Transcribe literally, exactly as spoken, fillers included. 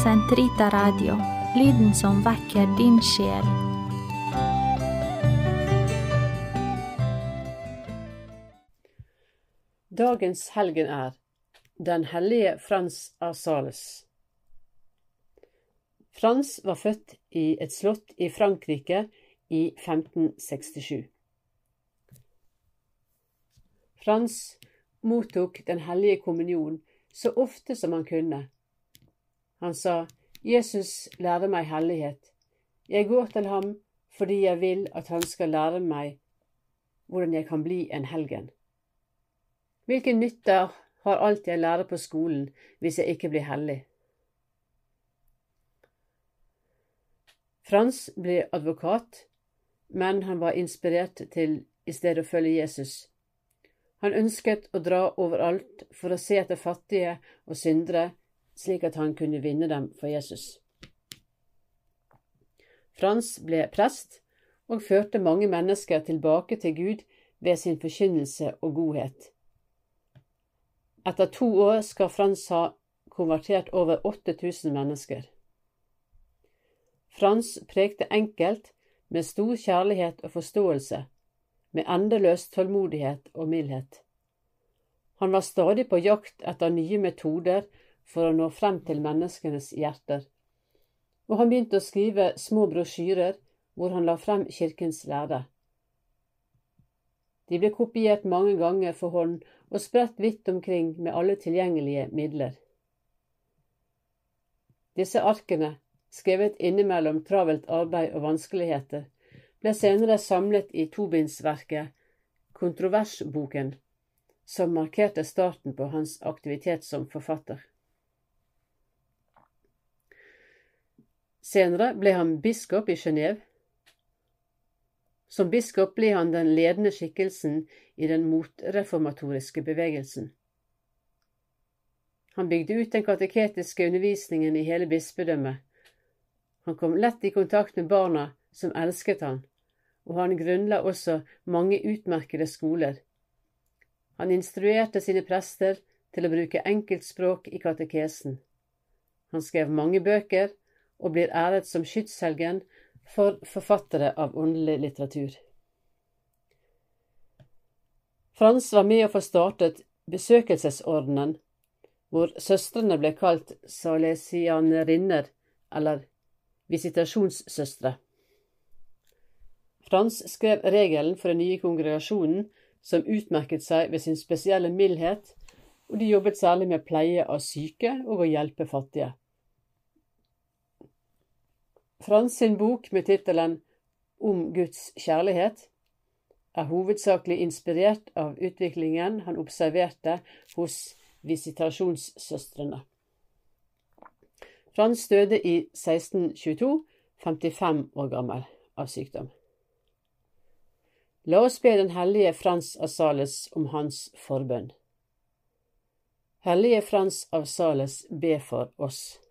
Sentrita Radio, lyden som vekker din sjel. Dagens helgen er Den hellige Frans av Sales. Frans var født i et slott i Frankrike i femten sekstisju. Frans mottok den hellige kommunion så ofte som han kunne. Han sa, Jesus lærer meg hellighet. Jeg går til ham fordi jeg vil at han skal lære meg hvordan jeg kan bli en helgen. Hvilken nytte har alt jeg lærer på skolen hvis jeg ikke blir hellig? Frans ble advokat, men han var inspirert til i stedet å følge Jesus. Han ønsket å dra overalt for å se etter fattige og syndere, slik at han kunne vinne dem for Jesus. Frans ble prest og førte mange mennesker tilbake til Gud ved sin forkynnelse og godhet. Etter to år skal Frans ha konvertert over åtte tusen mennesker. Frans prekte enkelt, med stor kjærlighet og forståelse, med endeløs tålmodighet og mildhet. Han var stadig på jakt etter nye metoder for å nå frem til menneskenes hjerter, og han begynte å skrive små brosjyrer hvor han la frem kirkens lære. De ble kopiert mange ganger for hånd og spredt vidt omkring med alle tilgjengelige midler. Disse arkene, skrevet innimellom travelt arbeid og vanskeligheter, ble senere samlet i tobindsverket Kontroversboken, som markerte starten på hans aktivitet som forfatter. Senere ble han biskop i Genève. Som biskop ble han den ledende skikkelsen i den motreformatoriske bevegelsen. Han bygde ut den kateketiske undervisningen i hele bispedømmet. Han kom lett i kontakt med barna som elsket han, og han grunnla også mange utmerkede skoler. Han instruerte sine prester til å bruke enkeltspråk i katekesen. Han skrev mange bøker, og blir æret som skytshelgen for forfattere av åndelig litteratur. Frans var med å få startet besøkelsesordenen, hvor søstrene ble kalt salesianerinner, eller visitasjonssøstre. Frans skrev regelen for den nye kongregasjonen, som utmerket seg ved sin spesielle mildhet, og de jobbet særlig med pleie av syke og å hjelpe fattige. Frans sin bok med titelen Om Guds kjærlighet er hovedsakelig inspirert av utviklingen han observerte hos visitasjonssøstrene. Frans døde i seksten tjueto, femtifem år gammel, av sykdom. La oss be den hellige Frans av Sales om hans forbønn. Hellige Frans av Sales, be for oss.